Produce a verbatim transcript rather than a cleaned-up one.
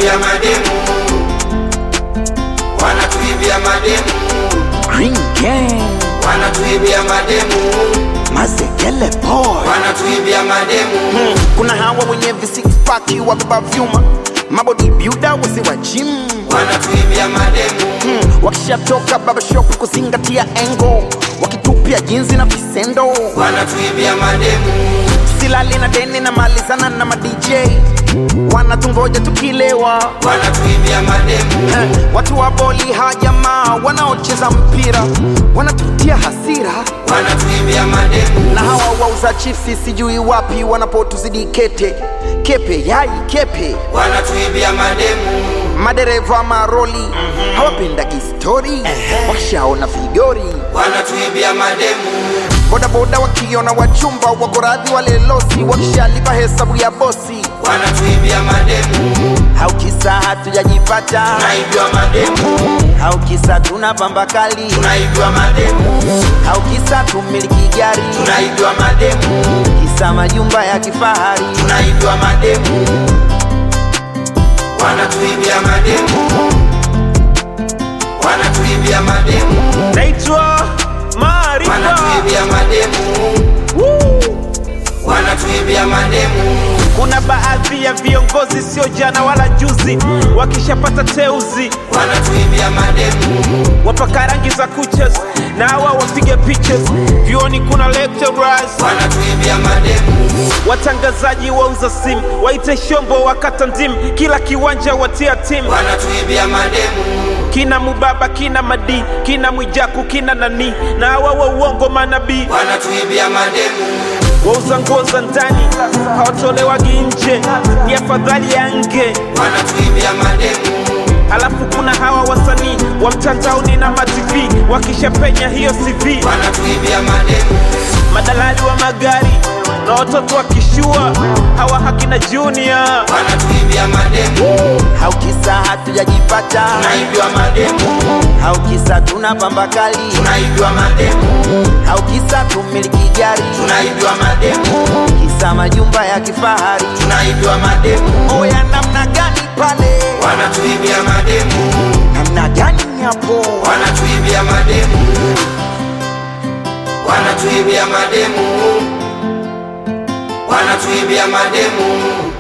wanatuibia mademu, wanatuibia mademu. Green Gang, wanatuibia mademu. Mazegele Boy, wanatuibia mademu. hmm. Kuna hawa wenye visipaki wabeba vyuma, mabody builder wasi wa gym, wanatuibia mademu. hmm. Wakishatoka baba shop kuzingatia engo, wakitupia jinzi na visendo, wanatuibia mademu. Silali na deni na malizana na ma D J, wanatungoja tukilewa, wanatuibia mademu. hmm. Watu wa boli hajamaa wanaocheza mpira, wanatutia hasira, wanatuibia mademu. Na hawa wauza chipsi sijui wapi wanapotuzidi kete, kepe yai kepe, wanatuibia mademu. Madereva maroli mm-hmm. hawapendagi story uh-huh. Wakishaona figori wanatuibia mademu. Boda boda wakiona wachumba wako radhi wale losi, wakishalipa hesabu ya bosi wanatuibia mademu. Haukisa hatujajipata, tunaibiwa mademu. Haukisa tunapamba kali, tunaibiwa mademu. Haukisa tumiliki gari, tunaibiwa mademu. Kisa majumba ya kifahari, tunaibiwa mademu. wanatuibia mademu, wanatuibia mademu. Naitwa Maarifa, wanatuibia mademu. Woo. wanatuibia mademu. Kuna baadhi ya viongozi sio jana wala juzi, wakishapata teuzi wanatuibia mademu. wapaka rangi za kuchas na hawa wapige pictures. Vioni kuna lecturers, wanatuibia mademu. watangazaji wauza simu, waite shombo wakata ndimu, kila kiwanja watia timu, wanatuibia mademu. kina Mubaba, kina Madi, kina Mwijaku, kina nani, na hawa wa uongo manabii, wanatuibia mademu. wauza nguo za ndani hawatolewagi nje, ni afadhali ya nge, wanatuibia mademu. Alafu kuna hawa wasanii wa mtandaoni na ma T V, wakishapenya hiyo C V wanatuibia mademu. madalali wa magari na watoto wakishua, hawa hakina Junior, wanatuibia mademu. Haukisa hatujajipata, tunaibiwa mademu. Haukisa tunapamba kali, tunaibiwa mademu. Haukisa tumiliki gari, tunaibiwa mademu. Kisa majumba ya kifahari, tunaibiwa mademu. Oya namna gani pale, wanatuibia mademu. namna gani hapo, wanatuibia mademu. wanatuibia mademu. wanatuibia mademu.